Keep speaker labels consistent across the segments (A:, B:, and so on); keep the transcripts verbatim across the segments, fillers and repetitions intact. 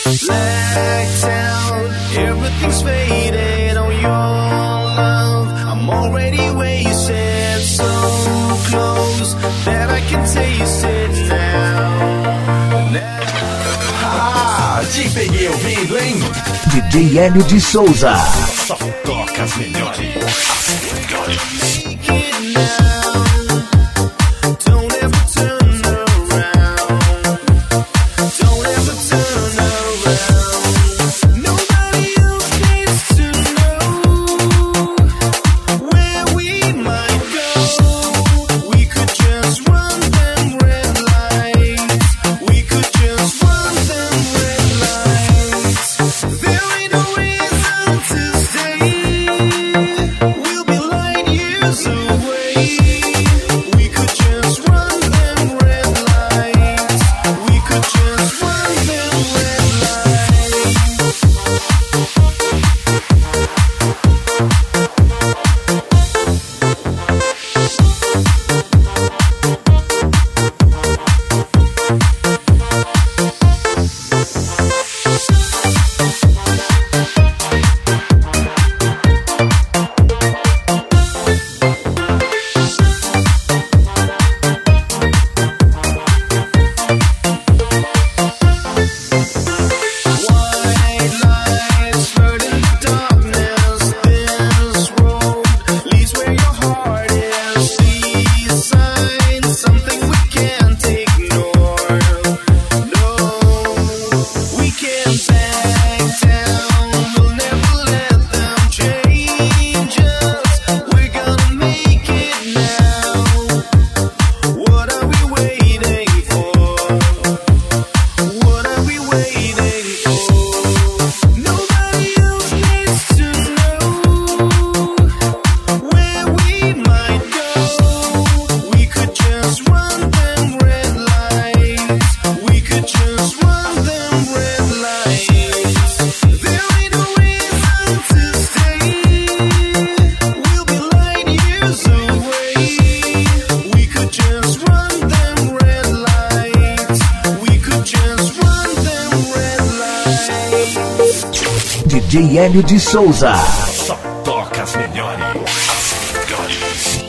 A: Blacked out, everything's faded on your love. I'm already wasted, so close that I can taste it now. now.
B: Ah, te peguei ouvindo, hein?
C: D J Hélio de Souza.
B: Só toca as melhores. As melhores.
C: D J Hélio de Souza.
B: Só toca as melhores. As melhores.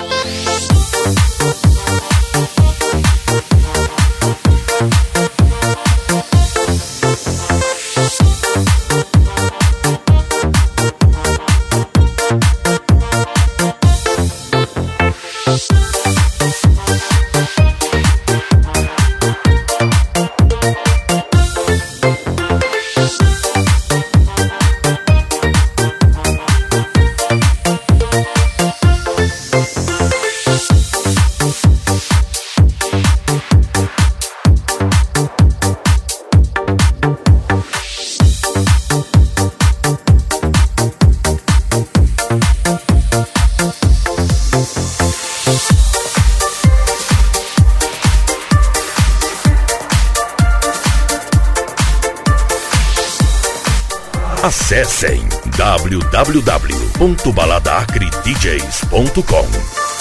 B: Acessem w w w ponto balada acre d js ponto com.